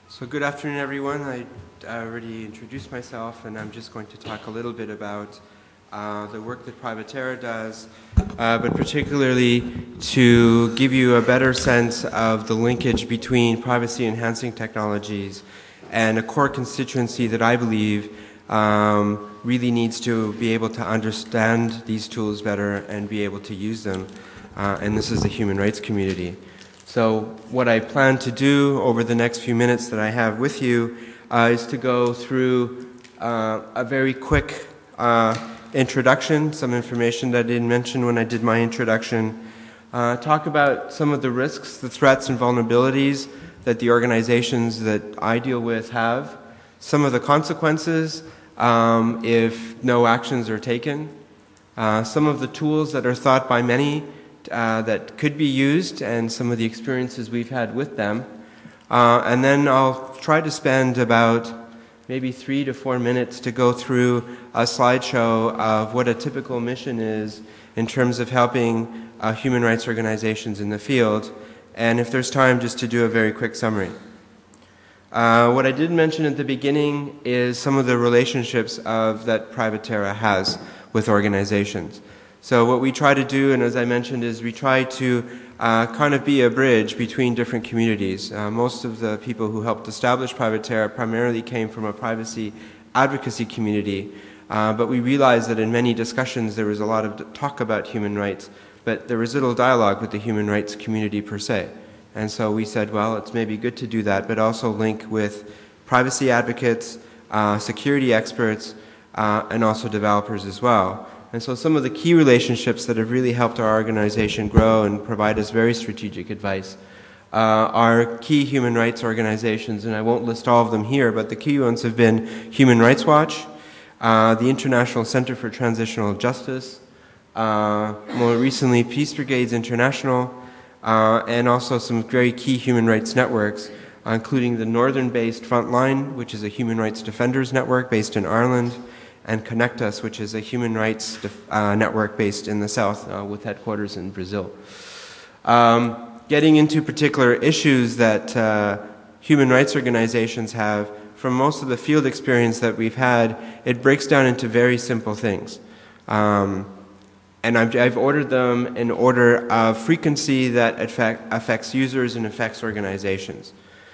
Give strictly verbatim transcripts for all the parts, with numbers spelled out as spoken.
So good afternoon, everyone. I already introduced myself, and I'm just going to talk a little bit about uh, the work that Privaterra does, uh, but particularly to give you a better sense of the linkage between privacy-enhancing technologies and a core constituency that I believe um, really needs to be able to understand these tools better and be able to use them, uh, and this is the human rights community. So what I plan to do over the next few minutes that I have with you uh, is to go through uh, a very quick uh, introduction, some information that I didn't mention when I did my introduction, uh, talk about some of the risks, the threats and vulnerabilities that the organizations that I deal with have, some of the consequences um, if no actions are taken, uh, some of the tools that are thought by many Uh, that could be used and some of the experiences we've had with them. Uh, and then I'll try to spend about maybe three to four minutes to go through a slideshow of what a typical mission is in terms of helping uh, human rights organizations in the field. And if there's time, just to do a very quick summary. Uh, what I did mention at the beginning is some of the relationships of that Privaterra has with organizations. So what we try to do, and as I mentioned, is we try to uh, kind of be a bridge between different communities. Uh, most of the people who helped establish Privaterra primarily came from a privacy advocacy community, uh, but we realized that in many discussions there was a lot of talk about human rights, but there was little dialogue with the human rights community per se. And so we said, well, it's maybe good to do that, but also link with privacy advocates, uh, security experts, uh, and also developers as well. And so some of the key relationships that have really helped our organization grow and provide us very strategic advice uh, are key human rights organizations, and I won't list all of them here, but the key ones have been Human Rights Watch, uh, the International Center for Transitional Justice, uh, more recently Peace Brigades International, uh, and also some very key human rights networks, uh, including the northern-based Frontline, which is a human rights defenders network based in Ireland, and Connect Us, which is a human rights uh, network based in the south uh, with headquarters in Brazil. Um, getting into particular issues that uh, human rights organizations have, from most of the field experience that we've had, it breaks down into very simple things. Um, and I've, I've ordered them in order of frequency that affect, affects users and affects organizations.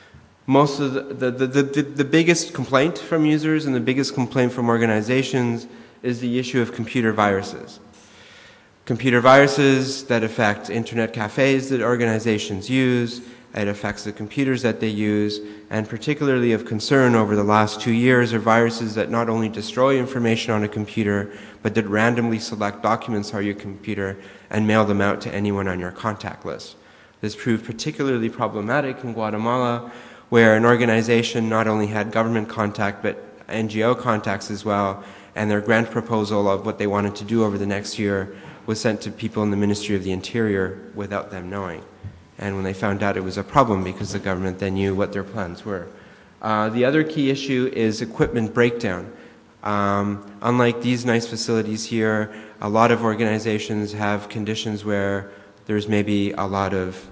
Most of the, the, the, the, the biggest complaint from users and the biggest complaint from organizations is the issue of computer viruses. Computer viruses that affect internet cafes that organizations use, it affects the computers that they use, and particularly of concern over the last two years are viruses that not only destroy information on a computer, but that randomly select documents on your computer and mail them out to anyone on your contact list. This proved particularly problematic in Guatemala, where an organization not only had government contact, but N G O contacts as well, and their grant proposal of what they wanted to do over the next year was sent to people in the Ministry of the Interior without them knowing. And when they found out, it was a problem because the government then knew what their plans were. Uh, the other key issue is equipment breakdown. Um, unlike these nice facilities here, a lot of organizations have conditions where there's maybe a lot of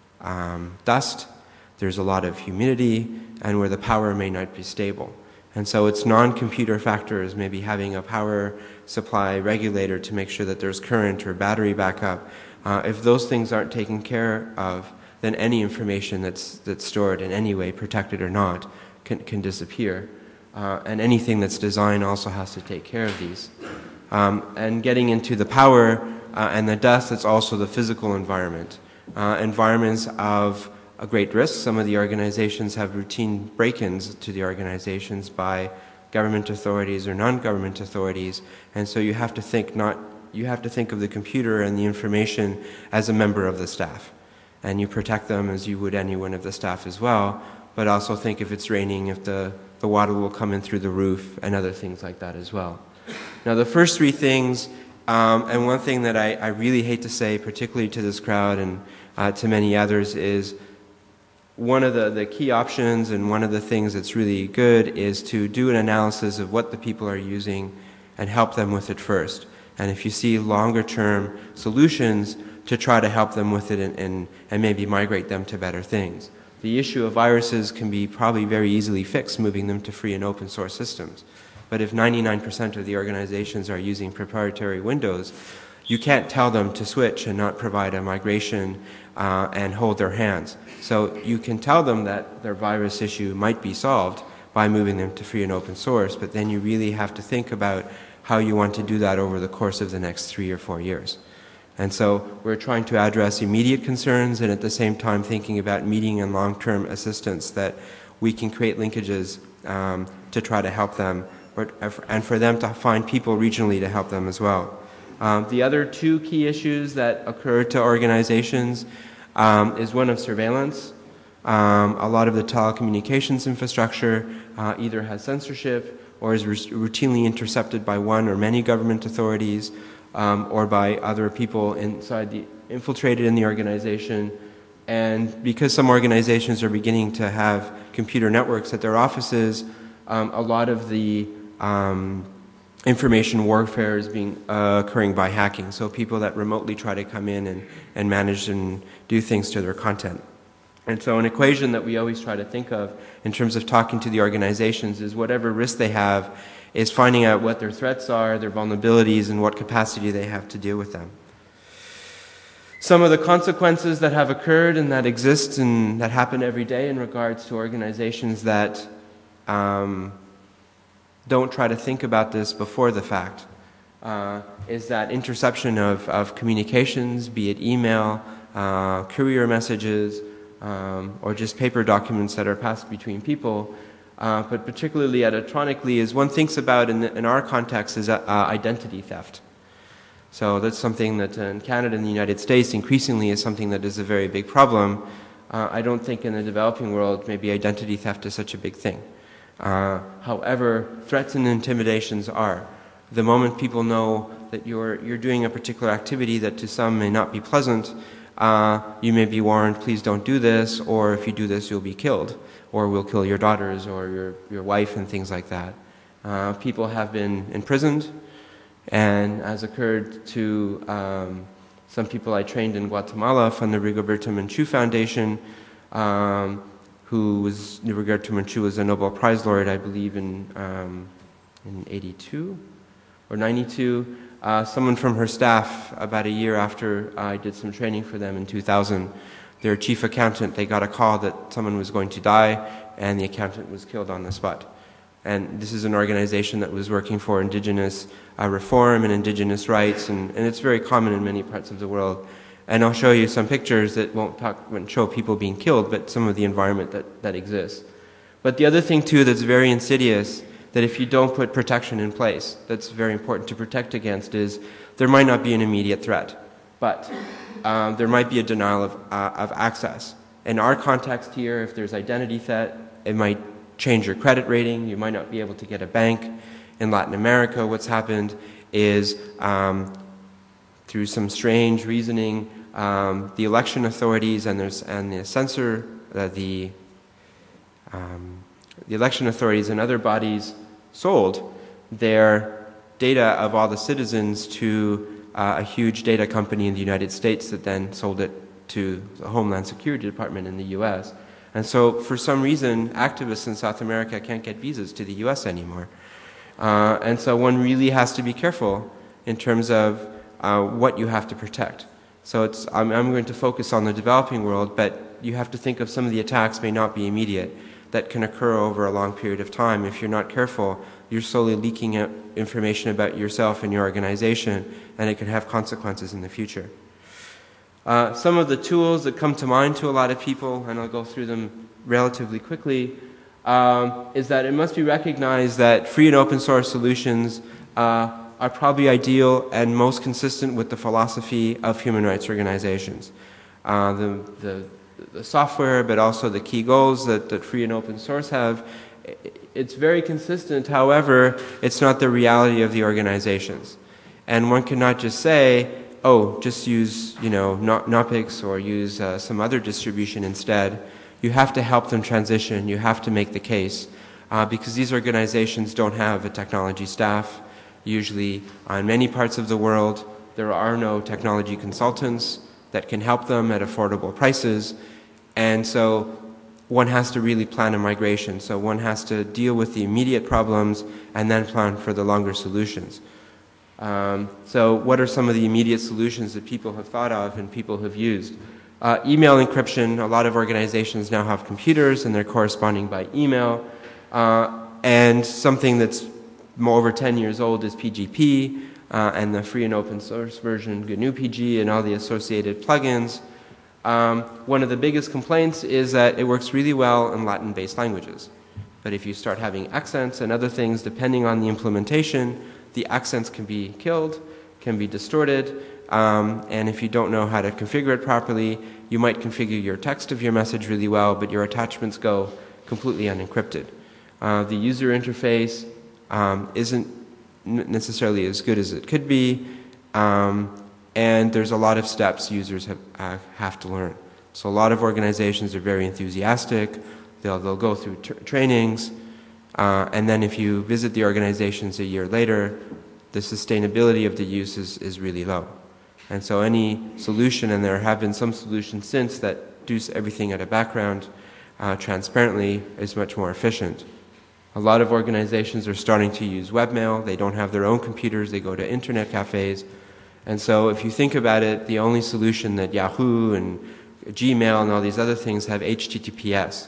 um, dust, there's a lot of humidity, and where the power may not be stable. And so it's non-computer factors, maybe having a power supply regulator to make sure that there's current or battery backup. Uh, if those things aren't taken care of, then any information that's, that's stored in any way, protected or not, can, can disappear. Uh, and anything that's designed also has to take care of these. Um, and getting into the power uh, and the dust, it's also the physical environment. Uh, environments of a great risk. Some of the organizations have routine break-ins to the organizations by government authorities or non-government authorities, and so you have to think not you have to think of the computer and the information as a member of the staff, and you protect them as you would anyone of the staff as well. But also think if it's raining, if the the water will come in through the roof, and other things like that as well. Now, the first three things, um, and one thing that I, I really hate to say, particularly to this crowd and uh, to many others, is one of the, the key options and one of the things that's really good is to do an analysis of what the people are using and help them with it first. And if you see longer term solutions, to try to help them with it and, and, and maybe migrate them to better things. The issue of viruses can be probably very easily fixed moving them to free and open source systems. But if ninety-nine percent of the organizations are using proprietary Windows, you can't tell them to switch and not provide a migration uh, and hold their hands. So you can tell them that their virus issue might be solved by moving them to free and open source, but then you really have to think about how you want to do that over the course of the next three or four years. And so we're trying to address immediate concerns and at the same time thinking about medium and long-term assistance that we can create linkages um, to try to help them, or, and for them to find people regionally to help them as well. Um, the other two key issues that occur to organizations um, is one of surveillance. Um, a lot of the telecommunications infrastructure uh, either has censorship or is routinely intercepted by one or many government authorities um, or by other people inside the infiltrated in the organization. And because some organizations are beginning to have computer networks at their offices, um, a lot of the um, information warfare is being uh, occurring by hacking. So people that remotely try to come in and, and manage and do things to their content. And so an equation that we always try to think of in terms of talking to the organizations is whatever risk they have is finding out what their threats are, their vulnerabilities, and what capacity they have to deal with them. Some of the consequences that have occurred and that exist and that happen every day in regards to organizations that um, don't try to think about this before the fact uh, is that interception of, of communications, be it email, uh, courier messages, Um, or just paper documents that are passed between people, uh, but particularly electronically, is one thinks about in, the, in our context is uh, identity theft. So that's something that in Canada and the United States increasingly is something that is a very big problem. Uh, I don't think in the developing world maybe identity theft is such a big thing. Uh, however, threats and intimidations are. The moment people know that you're, you're doing a particular activity that to some may not be pleasant, Uh, you may be warned, please don't do this, or if you do this, you'll be killed, or we'll kill your daughters or your, your wife and things like that. Uh, people have been imprisoned, and as occurred to um, some people I trained in Guatemala from the Rigoberto Menchú Foundation, um, who was, Rigoberto Menchú was a Nobel Prize laureate, I believe, in, um, in eighty-two or ninety-two. Uh, someone from her staff, about a year after I did some training for them in two thousand, their chief accountant, they got a call that someone was going to die, and the accountant was killed on the spot. And this is an organization that was working for indigenous uh, reform and indigenous rights, and, and it's very common in many parts of the world. And I'll show you some pictures that won't, talk, won't show people being killed, but some of the environment that, that exists. But the other thing, too, that's very insidious, that if you don't put protection in place, that's very important to protect against, is there might not be an immediate threat, but um, there might be a denial of, uh, of access. In our context here, if there's identity theft, it might change your credit rating. You might not be able to get a bank. In Latin America, what's happened is um, through some strange reasoning, um, the election authorities and, there's, and the censor, uh, the, um, the election authorities and other bodies sold their data of all the citizens to uh, a huge data company in the United States that then sold it to the Homeland Security Department in the U S. And so for some reason, activists in South America can't get visas to the U S anymore. Uh, and so one really has to be careful in terms of uh, what you have to protect. So it's, I'm, I'm going to focus on the developing world, but you have to think of some of the attacks may not be immediate, that can occur over a long period of time. If you're not careful, you're slowly leaking out information about yourself and your organization, and it can have consequences in the future. Uh, some of the tools that come to mind to a lot of people, and I'll go through them relatively quickly, um, is that it must be recognized that free and open source solutions uh, are probably ideal and most consistent with the philosophy of human rights organizations. Uh, the, the the software, but also the key goals that, that free and open source have, it's very consistent. However, it's not the reality of the organizations. And one cannot just say, oh, just use, you know, Knoppix or use uh, some other distribution instead. You have to help them transition. You have to make the case. Uh, because these organizations don't have a technology staff. Usually, uh, in many parts of the world, there are no technology consultants that can help them at affordable prices. And so one has to really plan a migration. So one has to deal with the immediate problems and then plan for the longer solutions. Um, so what are some of the immediate solutions that people have thought of and people have used? Uh, email encryption. A lot of organizations now have computers and they're corresponding by email. Uh, and something that's more over ten years old is P G P uh, and the free and open source version G N U P G and all the associated plugins. Um, one of the biggest complaints is that it works really well in Latin-based languages. But if you start having accents and other things, depending on the implementation, the accents can be killed, can be distorted, um, and if you don't know how to configure it properly, you might configure your text of your message really well, but your attachments go completely unencrypted. Uh, the user interface um, isn't necessarily as good as it could be, um, and there's a lot of steps users have, uh, have to learn. So a lot of organizations are very enthusiastic. They'll, they'll go through t- trainings, uh, and then if you visit the organizations a year later, the sustainability of the use is, is really low. And so any solution, and there have been some solutions since that do everything at a background uh, transparently, is much more efficient. A lot of organizations are starting to use webmail. They don't have their own computers. They go to internet cafes. And so if you think about it, the only solution that Yahoo and Gmail and all these other things have H T T P S.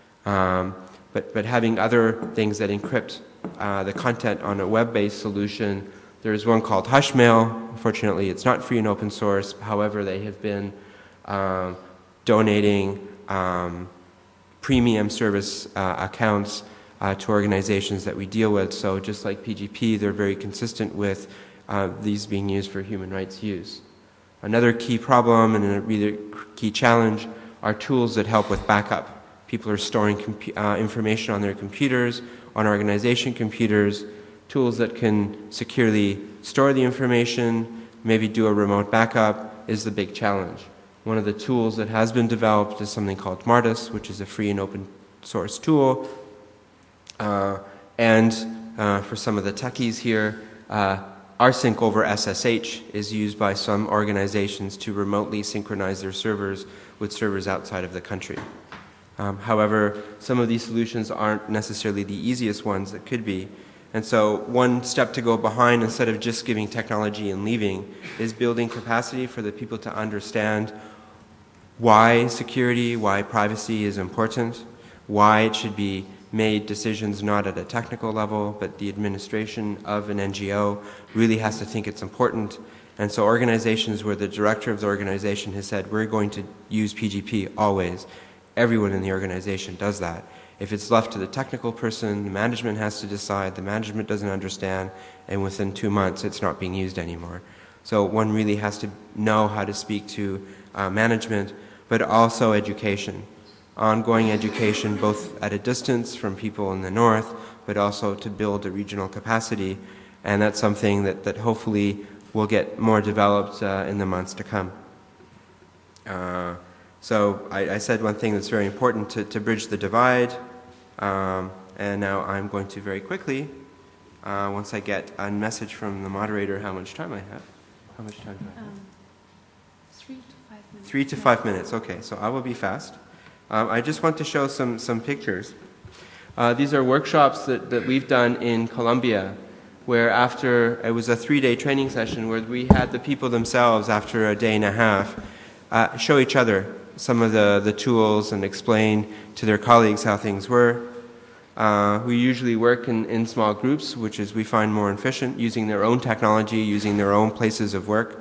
Um, but, but having other things that encrypt uh, the content on a web-based solution, there's one called Hushmail. Unfortunately, it's not free and open source. However, they have been um, donating um, premium service uh, accounts uh, to organizations that we deal with. So just like P G P, they're very consistent with uh, these being used for human rights use. Another key problem and a really key challenge are tools that help with backup. People are storing compu- uh, information on their computers, on organization computers, tools that can securely store the information, maybe do a remote backup is the big challenge. One of the tools that has been developed is something called Martis, which is a free and open source tool. Uh, and uh, for some of the techies here, uh, rsync over S S H is used by some organizations to remotely synchronize their servers with servers outside of the country. Um, however, some of these solutions aren't necessarily the easiest ones that could be. And so one step to go behind, instead of just giving technology and leaving, is building capacity for the people to understand why security, why privacy is important, why it should be made decisions not at a technical level, but the administration of an N G O really has to think it's important. And so organizations where the director of the organization has said, we're going to use P G P always, everyone in the organization does that. If it's left to the technical person, the management has to decide, the management doesn't understand, and within two months it's not being used anymore. So one really has to know how to speak to uh, management, but also education. Ongoing education, both at a distance from people in the north, but also to build a regional capacity. And that's something that, that hopefully will get more developed uh, in the months to come. Uh, so I, I said one thing that's very important to, to bridge the divide. Um, and now I'm going to very quickly, uh, once I get a message from the moderator, how much time I have. How much time do I have? Um, three to five minutes. Three to five minutes, okay, so I will be fast. Um, I just want to show some, some pictures. Uh, these are workshops that, that we've done in Colombia, where after, it was a three-day training session where we had the people themselves, after a day and a half, uh, show each other some of the, the tools and explain to their colleagues how things were. Uh, we usually work in, in small groups, which is we find more efficient, using their own technology, using their own places of work.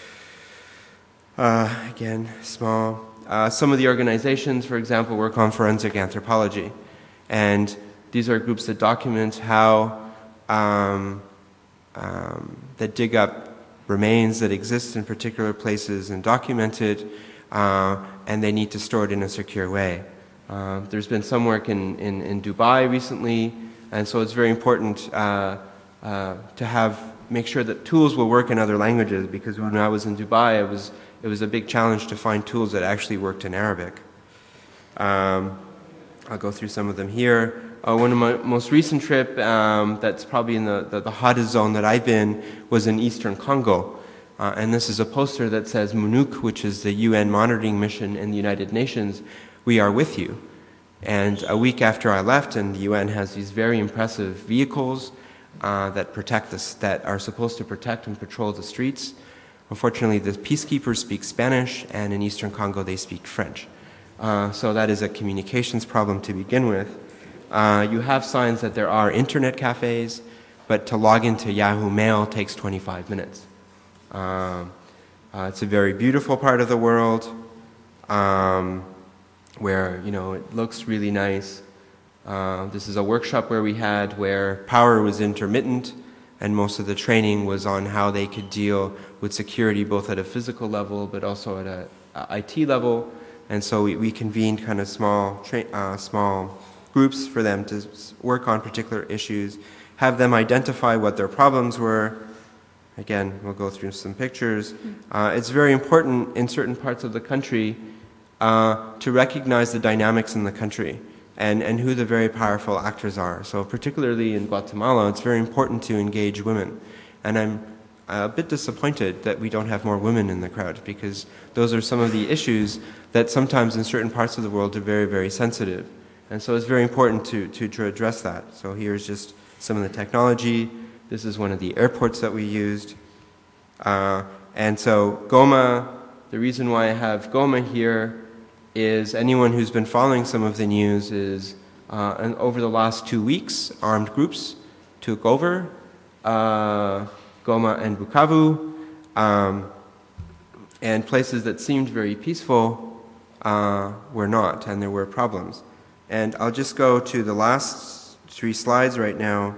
Uh, again, small. Uh, some of the organizations, for example, work on forensic anthropology. And these are groups that document how, um, um, that dig up remains that exist in particular places and document it, uh, and they need to store it in a secure way. Uh, there's been some work in, in, in Dubai recently, and so it's very important uh, uh, to have, make sure that tools will work in other languages, because when I was in Dubai, it was It was a big challenge to find tools that actually worked in Arabic. Um, I'll go through some of them here. Uh, one of my most recent trip um, that's probably in the, the, the hottest zone that I've been was in eastern Congo. Uh, and this is a poster that says MONUC, which is the U N monitoring mission in the United Nations, we are with you. And a week after I left, and the U N has these very impressive vehicles uh, that protect us, that are supposed to protect and patrol the streets. Unfortunately, the peacekeepers speak Spanish, and in Eastern Congo they speak French. Uh, so that is a communications problem to begin with. Uh, you have signs that there are internet cafes, but to log into Yahoo Mail takes twenty-five minutes. Um, uh, it's a very beautiful part of the world, um, where, you know, it looks really nice. Uh, this is a workshop where we had where power was intermittent, and most of the training was on how they could deal with security both at a physical level but also at a, a I T level. And so we, we convened kind of small, tra- uh, small groups for them to work on particular issues, have them identify what their problems were. Again, we'll go through some pictures. Uh, it's very important in certain parts of the country uh, to recognize the dynamics in the country and, and who the very powerful actors are. So particularly in Guatemala, it's very important to engage women. And I'm a bit disappointed that we don't have more women in the crowd, because those are some of the issues that sometimes in certain parts of the world are very, very sensitive. And so it's very important to, to, to address that. So here's just some of the technology. This is one of the airports that we used. Uh, and so Goma, the reason why I have Goma here is anyone who's been following some of the news is uh, and over the last two weeks, armed groups took over uh, Goma and Bukavu, um, and places that seemed very peaceful uh, were not, and there were problems. And I'll just go to the last three slides right now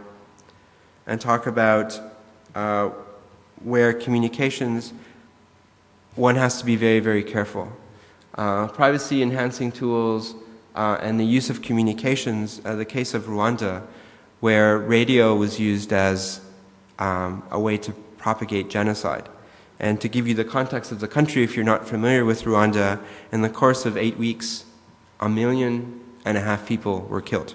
and talk about uh, where communications, one has to be very, very careful. Uh, privacy enhancing tools uh, and the use of communications, uh, the case of Rwanda, where radio was used as um, a way to propagate genocide. And to give you the context of the country, if you're not familiar with Rwanda, in the course of eight weeks, a million and a half people were killed.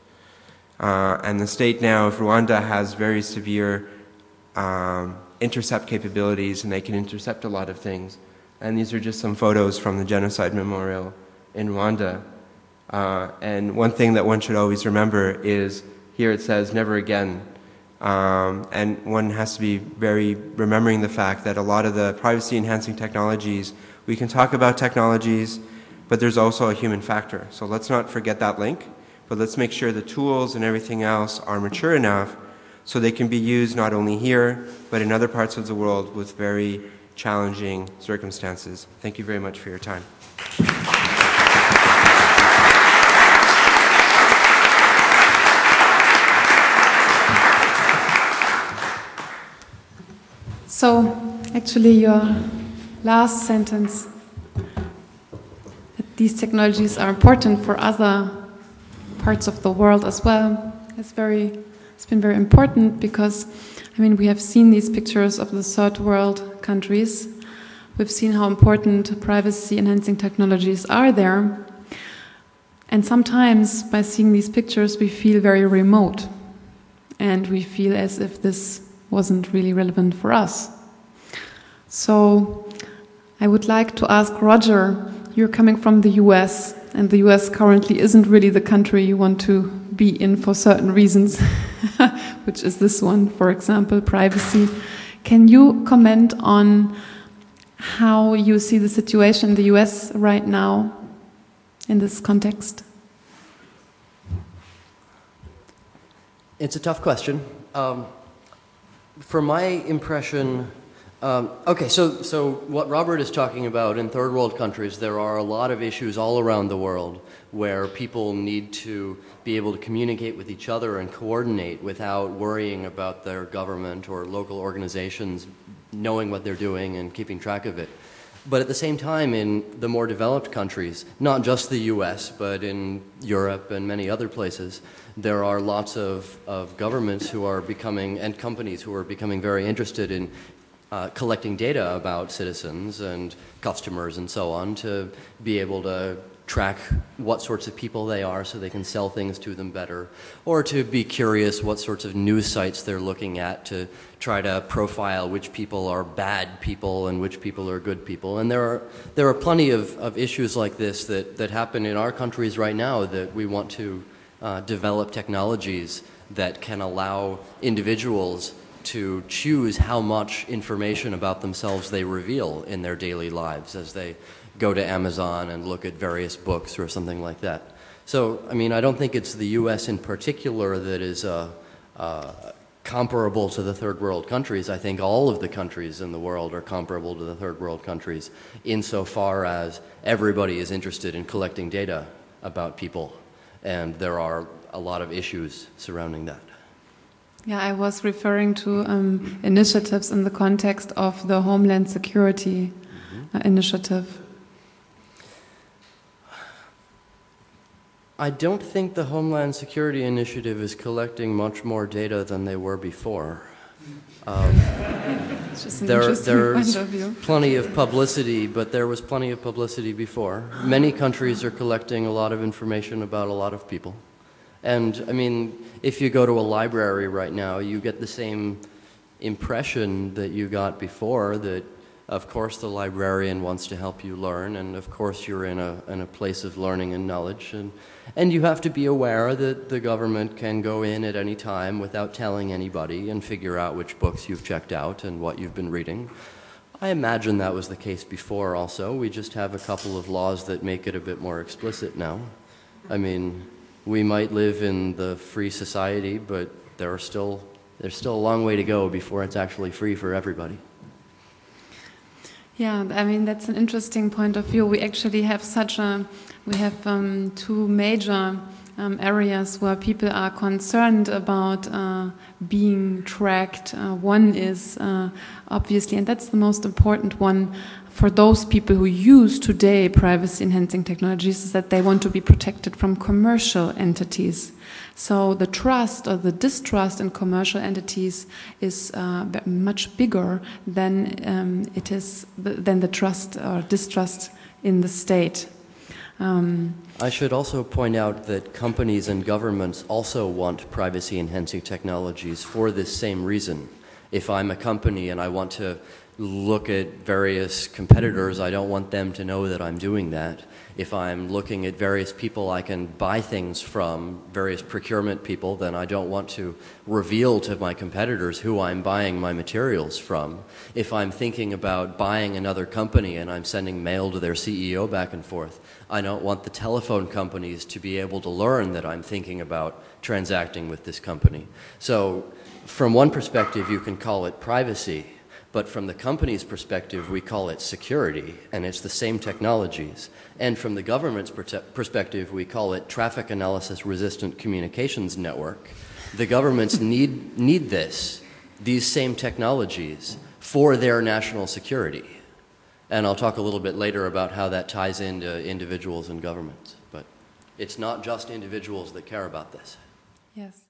Uh, and the state now of Rwanda has very severe um, intercept capabilities, and they can intercept a lot of things. And these are just some photos from the Genocide Memorial in Rwanda. Uh, and one thing that one should always remember is, here it says, never again. Um, and one has to be very remembering the fact that a lot of the privacy-enhancing technologies, we can talk about technologies, but there's also a human factor. So let's not forget that link, but let's make sure the tools and everything else are mature enough so they can be used not only here, but in other parts of the world with very challenging circumstances. Thank you very much for your time. So, actually, your last sentence, that these technologies are important for other parts of the world as well, is very, it's been very important because, I mean, we have seen these pictures of the third world countries. We've seen how important privacy-enhancing technologies are there. And sometimes, by seeing these pictures, we feel very remote. And we feel as if this wasn't really relevant for us. So, I would like to ask Roger, you're coming from the U S, and the U S currently isn't really the country you want to be in for certain reasons, which is this one, for example, privacy. Can you comment on how you see the situation in the U S right now in this context? It's a tough question. Um, from my impression, um, okay, so, so what Robert is talking about, in third world countries, there are a lot of issues all around the world where people need to be able to communicate with each other and coordinate without worrying about their government or local organizations knowing what they're doing and keeping track of it. But at the same time, in the more developed countries, not just the U S, but in Europe and many other places, there are lots of, of governments who are becoming, and companies who are becoming very interested in uh, collecting data about citizens and customers and so on to be able to track what sorts of people they are so they can sell things to them better, or to be curious what sorts of news sites they're looking at to try to profile which people are bad people and which people are good people. And there are there are plenty of, of issues like this that, that happen in our countries right now that we want to uh, develop technologies that can allow individuals to choose how much information about themselves they reveal in their daily lives as they go to Amazon and look at various books or something like that. So, I mean, I don't think it's the U S in particular that is uh, uh, comparable to the third world countries. I think all of the countries in the world are comparable to the third world countries insofar as everybody is interested in collecting data about people, and there are a lot of issues surrounding that. Yeah, I was referring to um, initiatives in the context of the Homeland Security mm-hmm. uh, initiative. I don't think the Homeland Security Initiative is collecting much more data than they were before. Um, it's just an there, interesting there's point of view. plenty of publicity, but there was plenty of publicity before. Many countries are collecting a lot of information about a lot of people. And, I mean, if you go to a library right now, you get the same impression that you got before, that of course the librarian wants to help you learn, and of course you're in a, in a place of learning and knowledge, and, and you have to be aware that the government can go in at any time without telling anybody and figure out which books you've checked out and what you've been reading. I imagine that was the case before also. We just have a couple of laws that make it a bit more explicit now. I mean, we might live in the free society, but there are still, there's still a long way to go before it's actually free for everybody. Yeah, I mean, that's an interesting point of view. We actually have such a, we have um, two major um, areas where people are concerned about uh, being tracked. Uh, one is uh, obviously, and that's the most important one for those people who use today privacy-enhancing technologies, is that they want to be protected from commercial entities. So the trust or the distrust in commercial entities is uh, much bigger than um, it is than the trust or distrust in the state. Um, I should also point out that companies and governments also want privacy-enhancing technologies for this same reason. If I'm a company and I want to look at various competitors, I don't want them to know that I'm doing that. If I'm looking at various people I can buy things from, various procurement people, then I don't want to reveal to my competitors who I'm buying my materials from. If I'm thinking about buying another company and I'm sending mail to their C E O back and forth, I don't want the telephone companies to be able to learn that I'm thinking about transacting with this company. So from one perspective, you can call it privacy. But from the company's perspective, we call it security, and it's the same technologies. And from the government's perspective, we call it traffic analysis resistant communications network. The governments need, need this, these same technologies, for their national security. And I'll talk a little bit later about how that ties into individuals and governments. But it's not just individuals that care about this. yes.